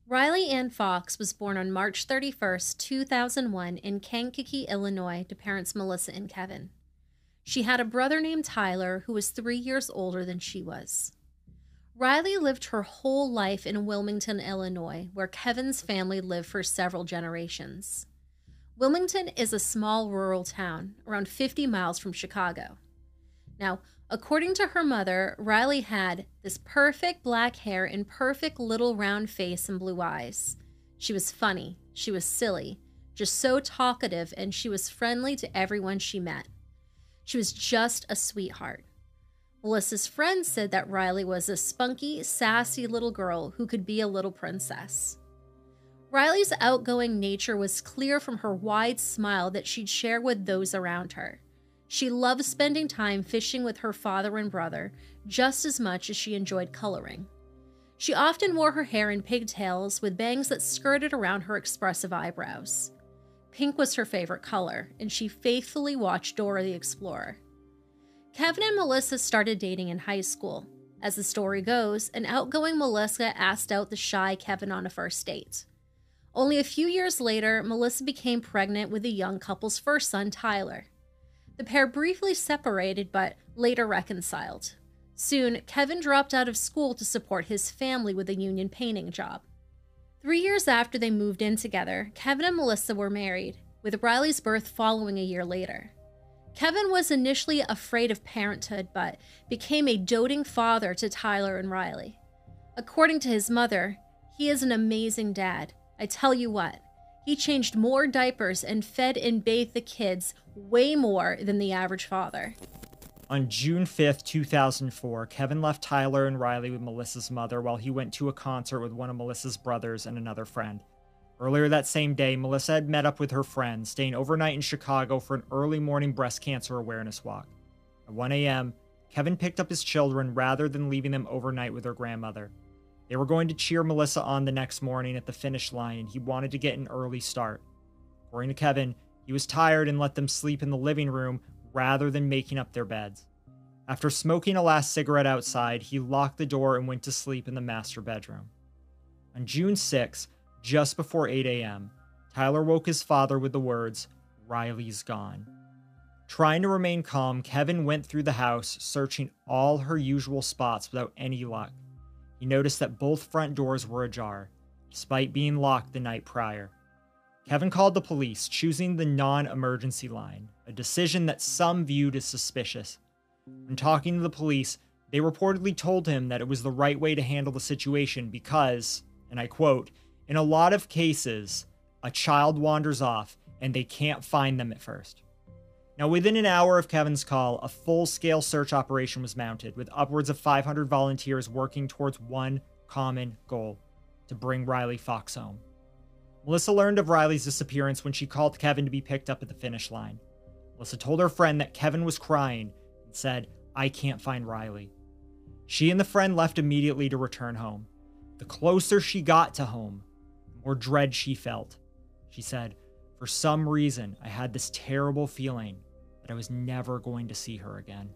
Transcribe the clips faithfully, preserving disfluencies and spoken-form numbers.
Riley Ann Fox was born on March thirty-first, two thousand one in Kankakee, Illinois, to parents Melissa and Kevin. She had a brother named Tyler who was three years older than she was. Riley lived her whole life in Wilmington, Illinois, where Kevin's family lived for several generations. Wilmington is a small rural town, around fifty miles from Chicago. Now, according to her mother, Riley had this perfect black hair and perfect little round face and blue eyes. She was funny, she was silly, just so talkative, and she was friendly to everyone she met. She was just a sweetheart. Melissa's friends said that Riley was a spunky, sassy little girl who could be a little princess. Riley's outgoing nature was clear from her wide smile that she'd share with those around her. She loved spending time fishing with her father and brother just as much as she enjoyed coloring. She often wore her hair in pigtails with bangs that skirted around her expressive eyebrows. Pink was her favorite color, and she faithfully watched Dora the Explorer. Kevin and Melissa started dating in high school. As the story goes, an outgoing Melissa asked out the shy Kevin on a first date. Only a few years later, Melissa became pregnant with the young couple's first son, Tyler. The pair briefly separated, but later reconciled. Soon, Kevin dropped out of school to support his family with a union painting job. Three years after they moved in together, Kevin and Melissa were married, with Riley's birth following a year later. Kevin was initially afraid of parenthood, but became a doting father to Tyler and Riley. According to his mother, he is an amazing dad. I tell you what, he changed more diapers and fed and bathed the kids way more than the average father. On June fifth, two thousand four, Kevin left Tyler and Riley with Melissa's mother while he went to a concert with one of Melissa's brothers and another friend. Earlier that same day, Melissa had met up with her friends, staying overnight in Chicago for an early morning breast cancer awareness walk. At one a.m., Kevin picked up his children rather than leaving them overnight with their grandmother. They were going to cheer Melissa on the next morning at the finish line, and he wanted to get an early start. According to Kevin, he was tired and let them sleep in the living room rather than making up their beds. After smoking a last cigarette outside, he locked the door and went to sleep in the master bedroom. On June sixth, just before eight a.m., Tyler woke his father with the words, "Riley's gone." Trying to remain calm, Kevin went through the house, searching all her usual spots without any luck. He noticed that both front doors were ajar, despite being locked the night prior. Kevin called the police, choosing the non-emergency line, a decision that some viewed as suspicious. When talking to the police, they reportedly told him that it was the right way to handle the situation because, and I quote, "In a lot of cases, a child wanders off and they can't find them at first." Now, within an hour of Kevin's call, a full-scale search operation was mounted, with upwards of five hundred volunteers working towards one common goal: to bring Riley Fox home. Melissa learned of Riley's disappearance when she called Kevin to be picked up at the finish line. Melissa told her friend that Kevin was crying and said, "I can't find Riley." She and the friend left immediately to return home. The closer she got to home, the more dread she felt. She said, "For some reason, I had this terrible feeling that I was never going to see her again."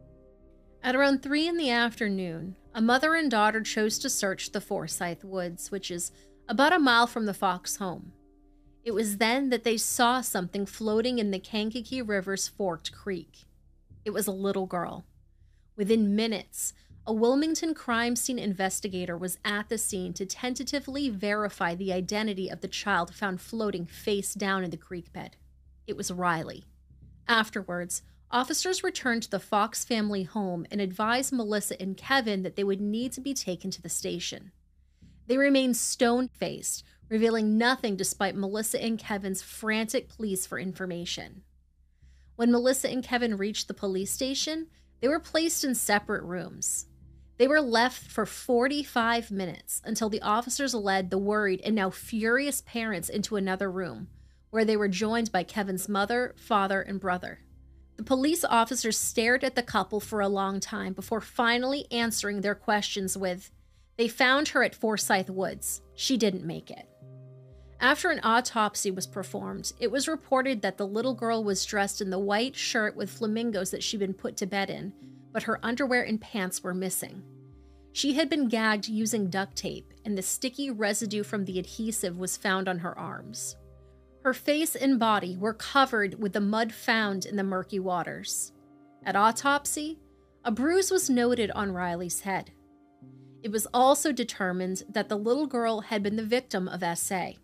At around three in the afternoon, a mother and daughter chose to search the Forsyth Woods, which is about a mile from the Fox home. It was then that they saw something floating in the Kankakee River's forked creek. It was a little girl. Within minutes, a Wilmington crime scene investigator was at the scene to tentatively verify the identity of the child found floating face down in the creek bed. It was Riley. Afterwards, officers returned to the Fox family home and advised Melissa and Kevin that they would need to be taken to the station. They remained stone-faced, revealing nothing despite Melissa and Kevin's frantic pleas for information. When Melissa and Kevin reached the police station, they were placed in separate rooms. They were left for forty-five minutes until the officers led the worried and now furious parents into another room, where they were joined by Kevin's mother, father, and brother. The police officers stared at the couple for a long time before finally answering their questions with, "They found her at Forsyth Woods. She didn't make it." After an autopsy was performed, it was reported that the little girl was dressed in the white shirt with flamingos that she'd been put to bed in, but her underwear and pants were missing. She had been gagged using duct tape, and the sticky residue from the adhesive was found on her arms. Her face and body were covered with the mud found in the murky waters. At autopsy, a bruise was noted on Riley's head. It was also determined that the little girl had been the victim of S A.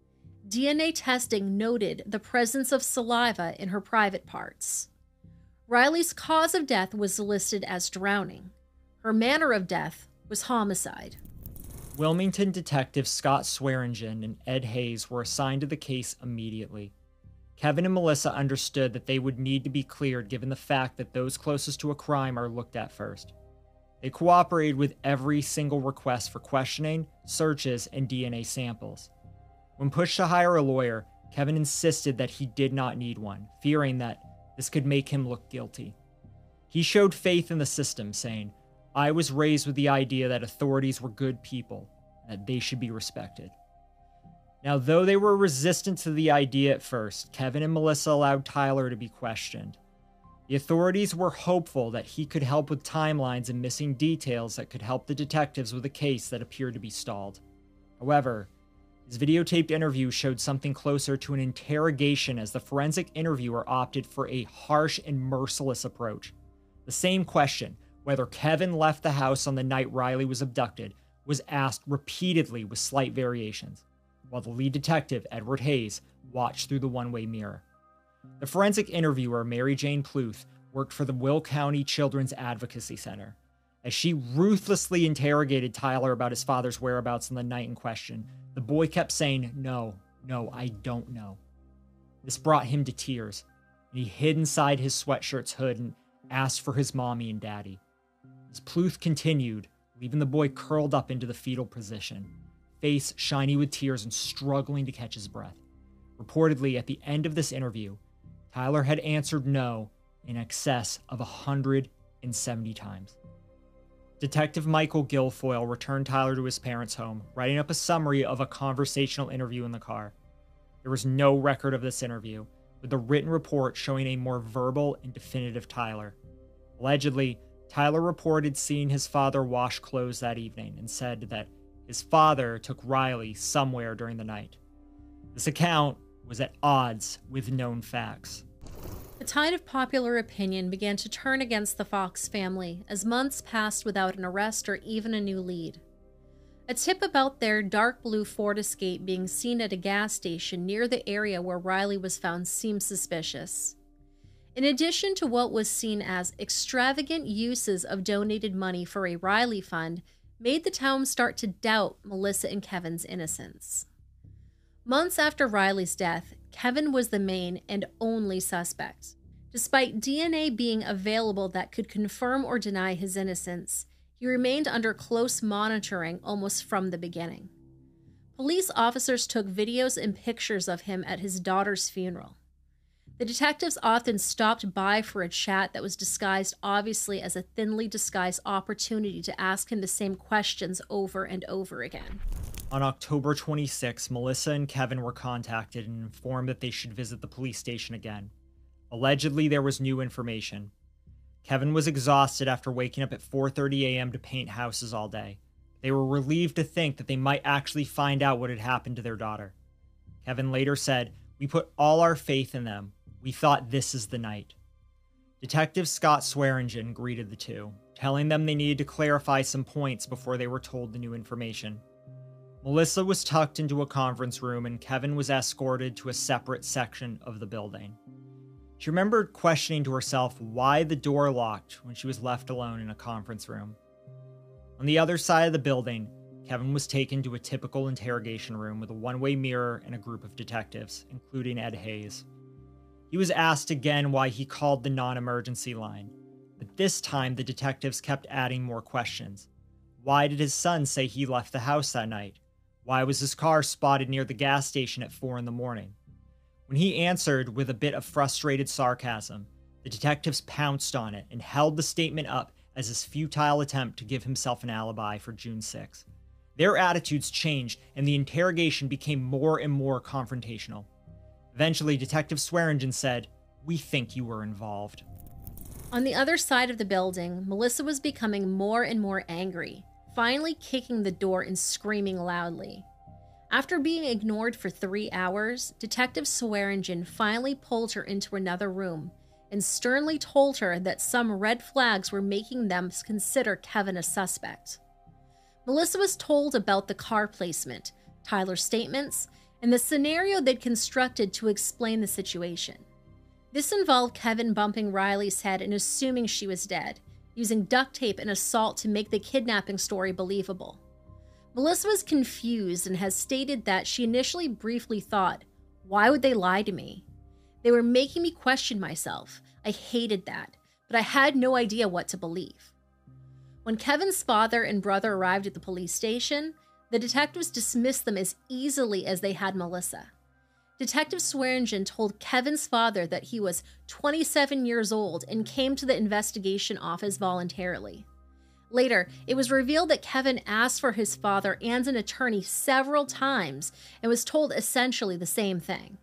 D N A testing noted the presence of saliva in her private parts. Riley's cause of death was listed as drowning. Her manner of death was homicide. Wilmington detectives Scott Swearingen and Ed Hayes were assigned to the case immediately. Kevin and Melissa understood that they would need to be cleared given the fact that those closest to a crime are looked at first. They cooperated with every single request for questioning, searches, and D N A samples. When pushed to hire a lawyer, Kevin insisted that he did not need one, fearing that this could make him look guilty. He showed faith in the system, saying, "I was raised with the idea that authorities were good people, and that they should be respected." Now, though they were resistant to the idea at first, Kevin and Melissa allowed Tyler to be questioned. The authorities were hopeful that he could help with timelines and missing details that could help the detectives with a case that appeared to be stalled. However, his videotaped interview showed something closer to an interrogation as the forensic interviewer opted for a harsh and merciless approach. The same question, whether Kevin left the house on the night Riley was abducted, was asked repeatedly with slight variations, while the lead detective, Edward Hayes, watched through the one-way mirror. The forensic interviewer, Mary Jane Pluth, worked for the Will County Children's Advocacy Center. As she ruthlessly interrogated Tyler about his father's whereabouts on the night in question, the boy kept saying, "No, no, I don't know." This brought him to tears, and he hid inside his sweatshirt's hood and asked for his mommy and daddy. As Pluth continued, leaving the boy curled up into the fetal position, face shiny with tears and struggling to catch his breath. Reportedly, at the end of this interview, Tyler had answered no in excess of one hundred seventy times. Detective Michael Guilfoyle returned Tyler to his parents' home, writing up a summary of a conversational interview in the car. There was no record of this interview, with the written report showing a more verbal and definitive Tyler. Allegedly, Tyler reported seeing his father wash clothes that evening and said that his father took Riley somewhere during the night. This account was at odds with known facts. The tide of popular opinion began to turn against the Fox family as months passed without an arrest or even a new lead. A tip about their dark blue Ford Escape being seen at a gas station near the area where Riley was found seemed suspicious. In addition to what was seen as extravagant uses of donated money for a Riley fund, made the town start to doubt Melissa and Kevin's innocence. Months after Riley's death, Kevin was the main and only suspect. Despite D N A being available that could confirm or deny his innocence, he remained under close monitoring almost from the beginning. Police officers took videos and pictures of him at his daughter's funeral. The detectives often stopped by for a chat that was disguised obviously as a thinly disguised opportunity to ask him the same questions over and over again. On October twenty-sixth, Melissa and Kevin were contacted and informed that they should visit the police station again. Allegedly, there was new information. Kevin was exhausted after waking up at four thirty a.m. to paint houses all day. They were relieved to think that they might actually find out what had happened to their daughter. Kevin later said, "We put all our faith in them. We thought this is the night." Detective Scott Swearingen greeted the two, telling them they needed to clarify some points before they were told the new information. Melissa was tucked into a conference room and Kevin was escorted to a separate section of the building. She remembered questioning to herself why the door locked when she was left alone in a conference room. On the other side of the building, Kevin was taken to a typical interrogation room with a one-way mirror and a group of detectives, including Ed Hayes. He was asked again why he called the non-emergency line, but this time the detectives kept adding more questions. Why did his son say he left the house that night? Why was his car spotted near the gas station at four in the morning? When he answered with a bit of frustrated sarcasm, the detectives pounced on it and held the statement up as his futile attempt to give himself an alibi for June sixth. Their attitudes changed and the interrogation became more and more confrontational. Eventually, Detective Swearingen said, "We think you were involved." On the other side of the building, Melissa was becoming more and more angry. finally kicking the door and screaming loudly. After being ignored for three hours, Detective Swearingen finally pulled her into another room and sternly told her that some red flags were making them consider Kevin a suspect. Melissa was told about the car placement, Tyler's statements, and the scenario they'd constructed to explain the situation. This involved Kevin bumping Riley's head and assuming she was dead, using duct tape and assault to make the kidnapping story believable. Melissa was confused and has stated that she initially briefly thought, "Why would they lie to me? They were making me question myself. I hated that, but I had no idea what to believe." When Kevin's father and brother arrived at the police station, the detectives dismissed them as easily as they had Melissa. Detective Swearingen told Kevin's father that he was twenty-seven years old and came to the investigation office voluntarily. Later, it was revealed that Kevin asked for his father and an attorney several times and was told essentially the same thing.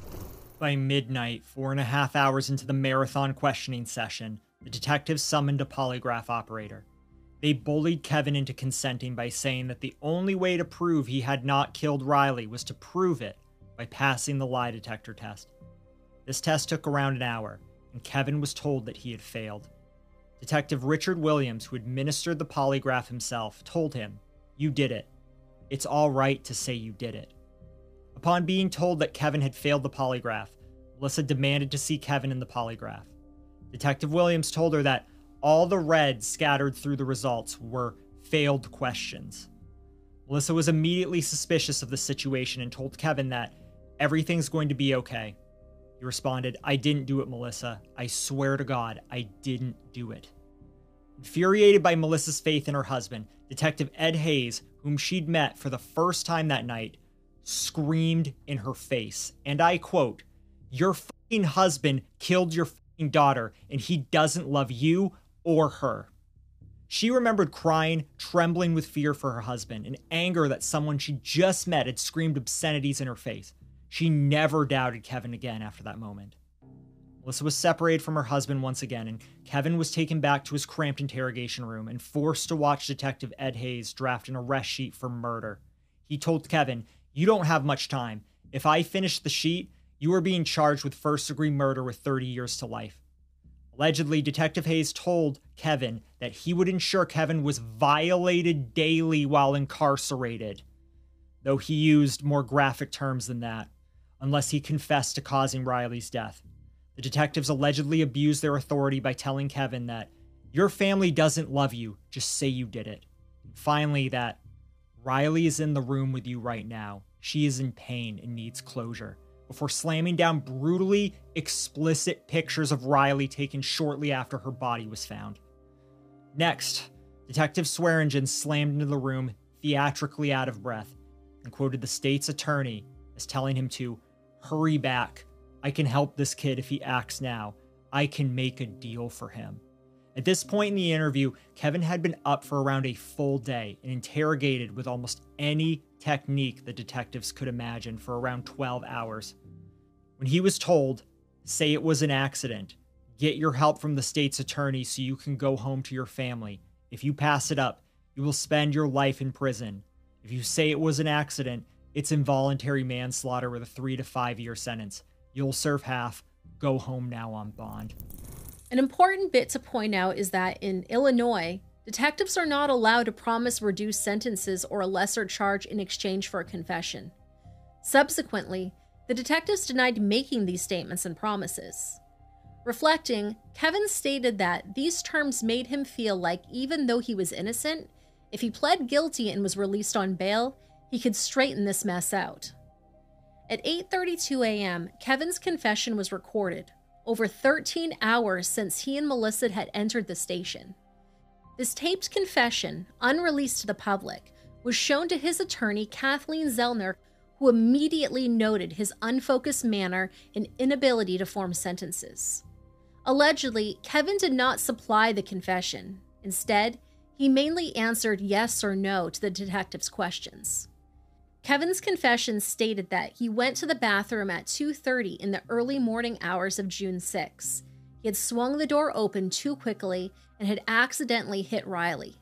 By midnight, four and a half hours into the marathon questioning session, the detectives summoned a polygraph operator. They bullied Kevin into consenting by saying that the only way to prove he had not killed Riley was to prove it by passing the lie detector test. This test took around an hour, and Kevin was told that he had failed. Detective Richard Williams, who administered the polygraph himself, told him, "You did it. It's all right to say you did it." Upon being told that Kevin had failed the polygraph, Melissa demanded to see Kevin in the polygraph. Detective Williams told her that all the reds scattered through the results were failed questions. Melissa was immediately suspicious of the situation and told Kevin that everything's going to be okay. He responded, "I didn't do it, Melissa. I swear to God, I didn't do it." Infuriated by Melissa's faith in her husband, Detective Ed Hayes, whom she'd met for the first time that night, screamed in her face, and I quote, "Your fucking husband killed your fucking daughter, and he doesn't love you or her." She remembered crying, trembling with fear for her husband, and anger that someone she just met had screamed obscenities in her face. She never doubted Kevin again after that moment. Melissa was separated from her husband once again, and Kevin was taken back to his cramped interrogation room and forced to watch Detective Ed Hayes draft an arrest sheet for murder. He told Kevin, "You don't have much time. If I finish the sheet, you are being charged with first-degree murder with thirty years to life." Allegedly, Detective Hayes told Kevin that he would ensure Kevin was violated daily while incarcerated, though he used more graphic terms than that, unless he confessed to causing Riley's death. The detectives allegedly abused their authority by telling Kevin that, "Your family doesn't love you, just say you did it." And finally, that Riley is in the room with you right now. She is in pain and needs closure, before slamming down brutally explicit pictures of Riley taken shortly after her body was found. Next, Detective Swearingen slammed into the room, theatrically out of breath, and quoted the state's attorney as telling him to hurry back. "I can help this kid if he acts now. I can make a deal for him." At this point in the interview, Kevin had been up for around a full day and interrogated with almost any technique the detectives could imagine for around twelve hours. When he was told, "Say it was an accident. Get your help from the state's attorney so you can go home to your family. If you pass it up, you will spend your life in prison. If you say it was an accident, it's involuntary manslaughter with a three to five year sentence. You'll serve half. Go home now on bond." An important bit to point out is that in Illinois, detectives are not allowed to promise reduced sentences or a lesser charge in exchange for a confession. Subsequently, the detectives denied making these statements and promises. Reflecting, Kevin stated that these terms made him feel like even though he was innocent, if he pled guilty and was released on bail, he could straighten this mess out. At eight thirty-two a.m., Kevin's confession was recorded, over thirteen hours since he and Melissa had entered the station. This taped confession, unreleased to the public, was shown to his attorney, Kathleen Zellner, who immediately noted his unfocused manner and inability to form sentences. Allegedly, Kevin did not supply the confession. Instead, he mainly answered yes or no to the detective's questions. Kevin's confession stated that he went to the bathroom at two thirty in the early morning hours of June sixth. He had swung the door open too quickly and had accidentally hit Riley.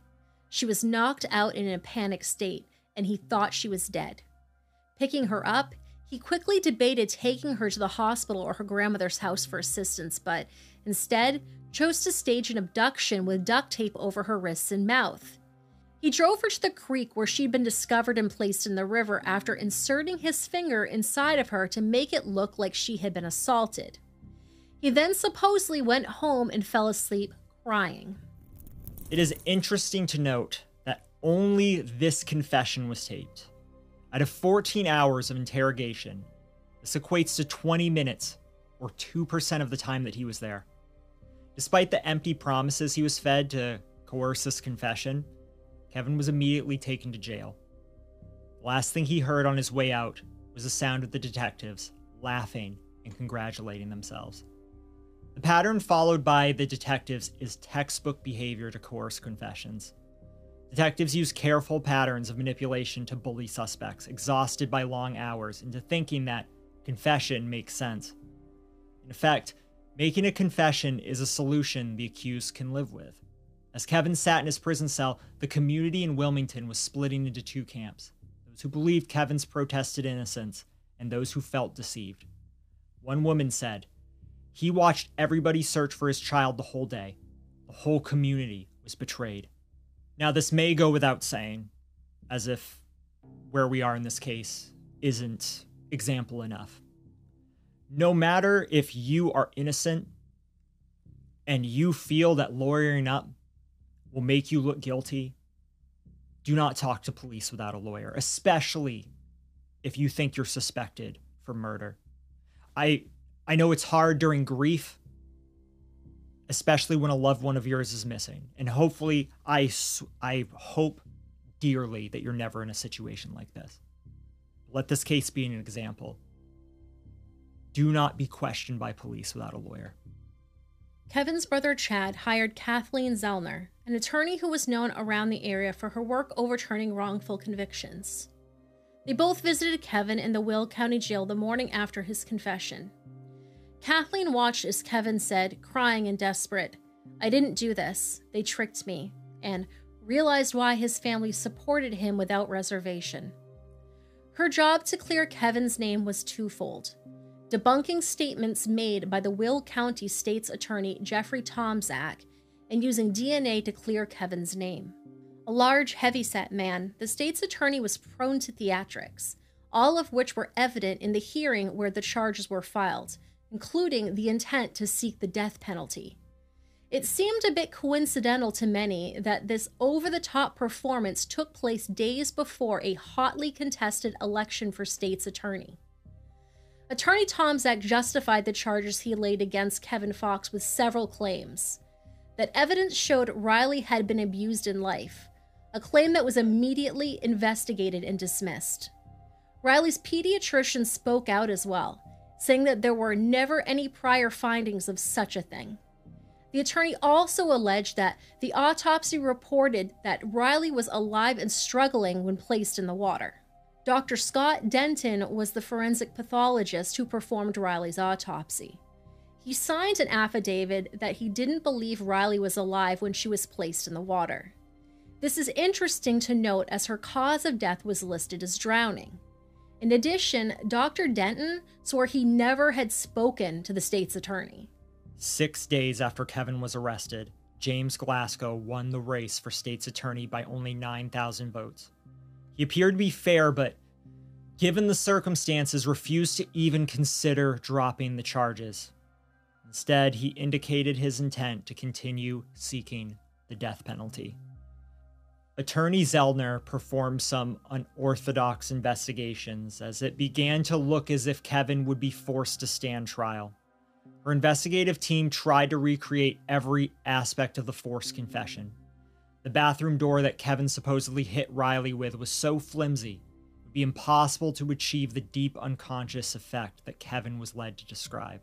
She was knocked out in a panic state, and he thought she was dead. Picking her up, he quickly debated taking her to the hospital or her grandmother's house for assistance, but instead chose to stage an abduction with duct tape over her wrists and mouth. He drove her to the creek where she'd been discovered and placed in the river after inserting his finger inside of her to make it look like she had been assaulted. He then supposedly went home and fell asleep crying. It is interesting to note that only this confession was taped. Out of fourteen hours of interrogation, this equates to twenty minutes, or two percent of the time that he was there. Despite the empty promises he was fed to coerce this confession, Kevin was immediately taken to jail. The last thing he heard on his way out was the sound of the detectives laughing and congratulating themselves. The pattern followed by the detectives is textbook behavior to coerce confessions. Detectives use careful patterns of manipulation to bully suspects, exhausted by long hours, into thinking that confession makes sense. In effect, making a confession is a solution the accused can live with. As Kevin sat in his prison cell, the community in Wilmington was splitting into two camps: those who believed Kevin's protested innocence and those who felt deceived. One woman said, "He watched everybody search for his child the whole day. The whole community was betrayed." Now, this may go without saying, as if where we are in this case isn't example enough. No matter if you are innocent and you feel that lawyering up will make you look guilty, do not talk to police without a lawyer, especially if you think you're suspected for murder. I I know it's hard during grief, especially when a loved one of yours is missing. And hopefully, I, I hope dearly that you're never in a situation like this. Let this case be an example. Do not be questioned by police without a lawyer. Kevin's brother Chad hired Kathleen Zellner, an attorney who was known around the area for her work overturning wrongful convictions. They both visited Kevin in the Will County Jail the morning after his confession. Kathleen watched as Kevin said, crying and desperate, "I didn't do this. They tricked me," and realized why his family supported him without reservation. Her job to clear Kevin's name was twofold: debunking statements made by the Will County State's Attorney Jeffrey Tomczak and using D N A to clear Kevin's name. A large, heavy-set man, the state's attorney was prone to theatrics, all of which were evident in the hearing where the charges were filed, including the intent to seek the death penalty. It seemed a bit coincidental to many that this over-the-top performance took place days before a hotly contested election for state's attorney. Attorney Tomczak justified the charges he laid against Kevin Fox with several claims. That evidence showed Riley had been abused in life, a claim that was immediately investigated and dismissed. Riley's pediatrician spoke out as well, saying that there were never any prior findings of such a thing. The attorney also alleged that the autopsy reported that Riley was alive and struggling when placed in the water. Doctor Scott Denton was the forensic pathologist who performed Riley's autopsy. He signed an affidavit that he didn't believe Riley was alive when she was placed in the water. This is interesting to note as her cause of death was listed as drowning. In addition, Doctor Denton swore he never had spoken to the state's attorney. Six days after Kevin was arrested, James Glasgow won the race for state's attorney by only nine thousand votes. He appeared to be fair, but given the circumstances, refused to even consider dropping the charges. Instead, he indicated his intent to continue seeking the death penalty. Attorney Zellner performed some unorthodox investigations as it began to look as if Kevin would be forced to stand trial. Her investigative team tried to recreate every aspect of the forced confession. The bathroom door that Kevin supposedly hit Riley with was so flimsy, it would be impossible to achieve the deep unconscious effect that Kevin was led to describe.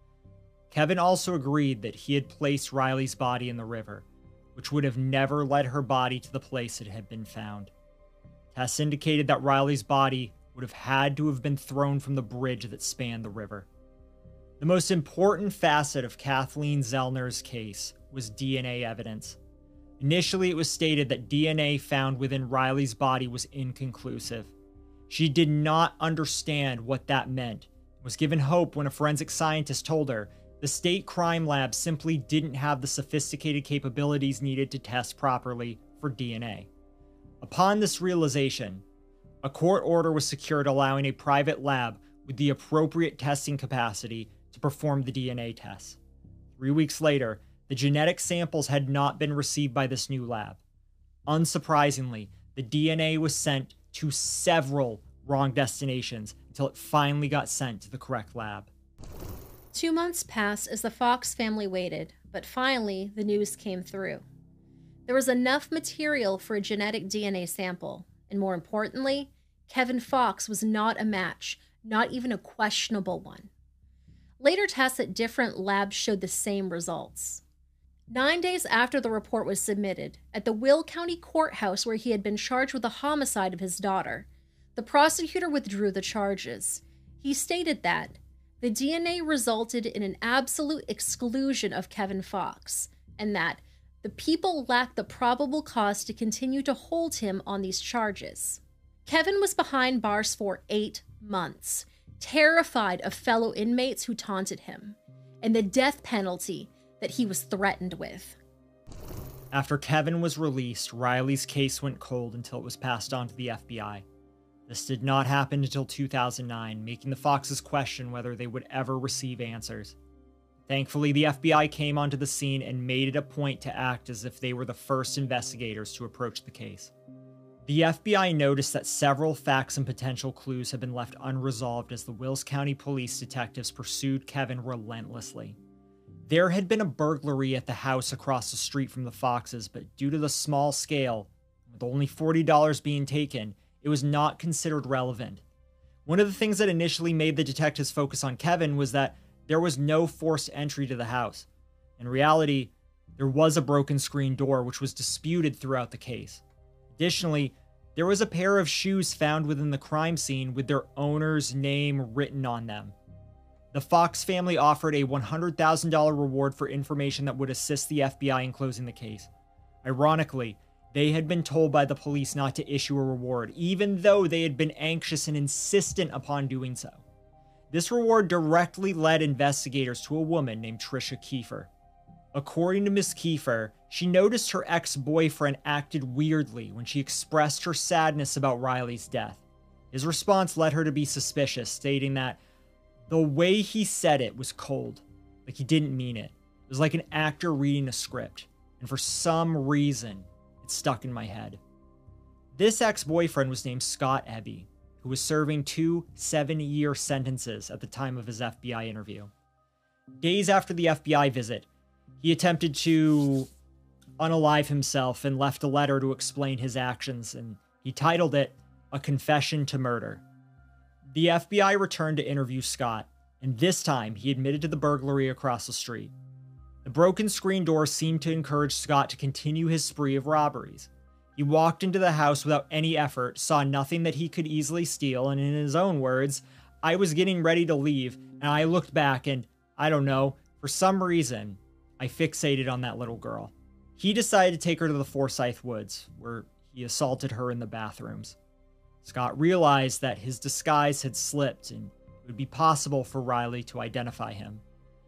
Kevin also agreed that he had placed Riley's body in the river, which would have never led her body to the place it had been found. Tests indicated that Riley's body would have had to have been thrown from the bridge that spanned the river. The most important facet of Kathleen Zellner's case was D N A evidence. Initially, it was stated that D N A found within Riley's body was inconclusive. She did not understand what that meant, and was given hope when a forensic scientist told her the state crime lab simply didn't have the sophisticated capabilities needed to test properly for D N A. Upon this realization, a court order was secured allowing a private lab with the appropriate testing capacity to perform the D N A tests. Three weeks later, the genetic samples had not been received by this new lab. Unsurprisingly, the D N A was sent to several wrong destinations until it finally got sent to the correct lab. Two months passed as the Fox family waited, but finally the news came through. There was enough material for a genetic D N A sample, and more importantly, Kevin Fox was not a match, not even a questionable one. Later tests at different labs showed the same results. Nine days after the report was submitted, at the Will County Courthouse where he had been charged with the homicide of his daughter, the prosecutor withdrew the charges. He stated that the D N A resulted in an absolute exclusion of Kevin Fox, and that the people lacked the probable cause to continue to hold him on these charges. Kevin was behind bars for eight months, terrified of fellow inmates who taunted him, and the death penalty that he was threatened with. After Kevin was released, Riley's case went cold until it was passed on to the F B I. This did not happen until two thousand nine, making the Foxes question whether they would ever receive answers. Thankfully, the F B I came onto the scene and made it a point to act as if they were the first investigators to approach the case. The F B I noticed that several facts and potential clues had been left unresolved as the Wills County police detectives pursued Kevin relentlessly. There had been a burglary at the house across the street from the Foxes, but due to the small scale, with only forty dollars being taken, it was not considered relevant. One of the things that initially made the detectives focus on Kevin was that there was no forced entry to the house. In reality, there was a broken screen door which was disputed throughout the case. Additionally, there was a pair of shoes found within the crime scene with their owner's name written on them. The Fox family offered a one hundred thousand dollars reward for information that would assist the F B I in closing the case. Ironically, they had been told by the police not to issue a reward, even though they had been anxious and insistent upon doing so. This reward directly led investigators to a woman named Tricia Kiefer. According to Miz Kiefer, she noticed her ex-boyfriend acted weirdly when she expressed her sadness about Riley's death. His response led her to be suspicious, stating that the way he said it was cold, like he didn't mean it. It was like an actor reading a script, and for some reason, it stuck in my head. This ex-boyfriend was named Scott Eby, who was serving two seven-year sentences at the time of his F B I interview. Days after the F B I visit, he attempted to unalive himself and left a letter to explain his actions, and he titled it A Confession to Murder. The F B I returned to interview Scott, and this time he admitted to the burglary across the street. The broken screen door seemed to encourage Scott to continue his spree of robberies. He walked into the house without any effort, saw nothing that he could easily steal, and in his own words, "I was getting ready to leave, and I looked back and, I don't know, for some reason, I fixated on that little girl." He decided to take her to the Forsyth Woods, where he assaulted her in the bathrooms. Scott realized that his disguise had slipped and it would be possible for Riley to identify him.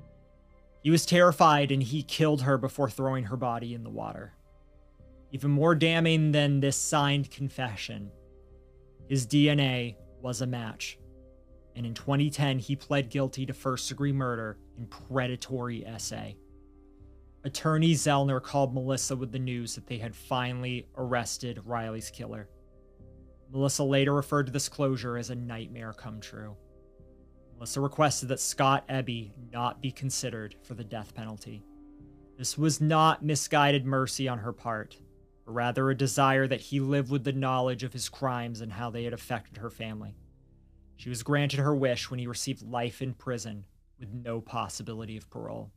He was terrified and he killed her before throwing her body in the water. Even more damning than this signed confession, his D N A was a match. And in twenty ten, he pled guilty to first-degree murder and predatory essay. Attorney Zellner called Melissa with the news that they had finally arrested Riley's killer. Melissa later referred to this closure as a nightmare come true. Melissa requested that Scott Eby not be considered for the death penalty. This was not misguided mercy on her part, but rather a desire that he live with the knowledge of his crimes and how they had affected her family. She was granted her wish when he received life in prison with no possibility of parole.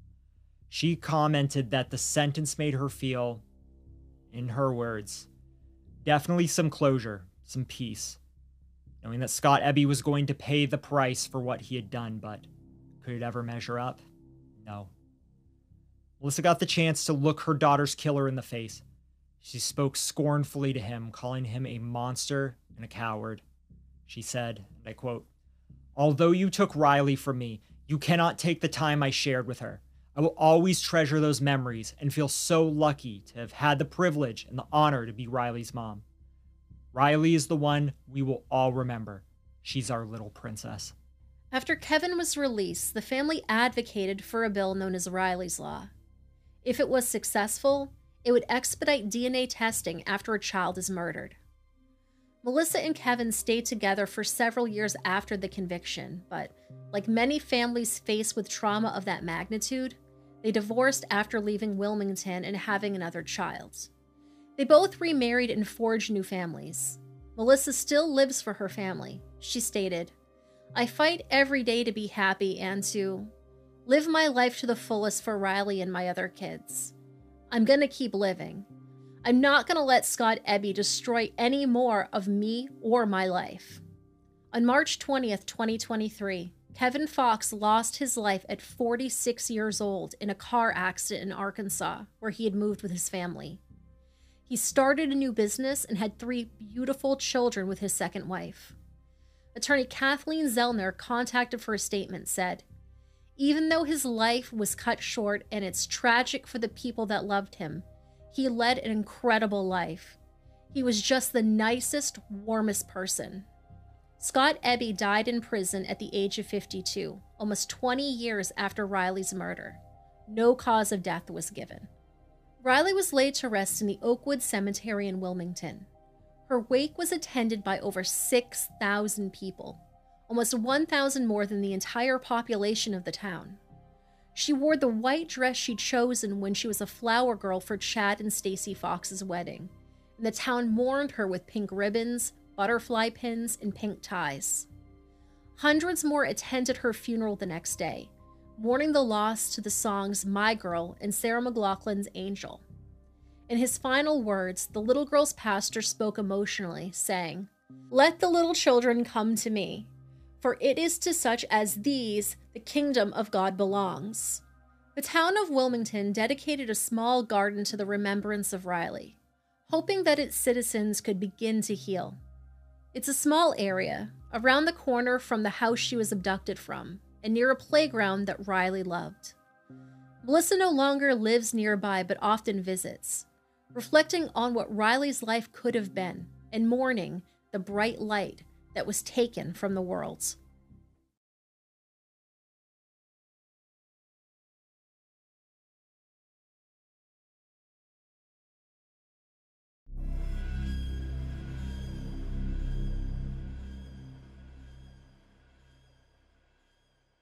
She commented that the sentence made her feel, in her words, definitely some closure, some peace, knowing that Scott Eby was going to pay the price for what he had done, but could it ever measure up? No. Melissa got the chance to look her daughter's killer in the face. She spoke scornfully to him, calling him a monster and a coward. She said, and I quote, "Although you took Riley from me, you cannot take the time I shared with her. I will always treasure those memories and feel so lucky to have had the privilege and the honor to be Riley's mom. Riley is the one we will all remember. She's our little princess." After Kevin was released, the family advocated for a bill known as Riley's Law. If it was successful, it would expedite D N A testing after a child is murdered. Melissa and Kevin stayed together for several years after the conviction, but like many families faced with trauma of that magnitude, they divorced after leaving Wilmington and having another child. They both remarried and forged new families. Melissa still lives for her family. She stated, "I fight every day to be happy and to live my life to the fullest for Riley and my other kids. I'm gonna keep living. I'm not gonna let Scott Eby destroy any more of me or my life." On March twentieth, twenty twenty-three, Kevin Fox lost his life at forty-six years old in a car accident in Arkansas, where he had moved with his family. He started a new business and had three beautiful children with his second wife. Attorney Kathleen Zellner, contacted for a statement, said, "Even though his life was cut short and it's tragic for the people that loved him, he led an incredible life. He was just the nicest, warmest person." Scott Eby died in prison at the age of fifty-two, almost twenty years after Riley's murder. No cause of death was given. Riley was laid to rest in the Oakwood Cemetery in Wilmington. Her wake was attended by over six thousand people, almost one thousand more than the entire population of the town. She wore the white dress she'd chosen when she was a flower girl for Chad and Stacy Fox's wedding, and the town mourned her with pink ribbons, butterfly pins, and pink ties. Hundreds more attended her funeral the next day, mourning the loss to the songs My Girl and Sarah McLachlan's Angel. In his final words, the little girl's pastor spoke emotionally, saying, "Let the little children come to me, for it is to such as these the kingdom of God belongs." The town of Wilmington dedicated a small garden to the remembrance of Riley, hoping that its citizens could begin to heal. It's a small area, around the corner from the house she was abducted from, and near a playground that Riley loved. Melissa no longer lives nearby but often visits, reflecting on what Riley's life could have been and mourning the bright light that was taken from the world.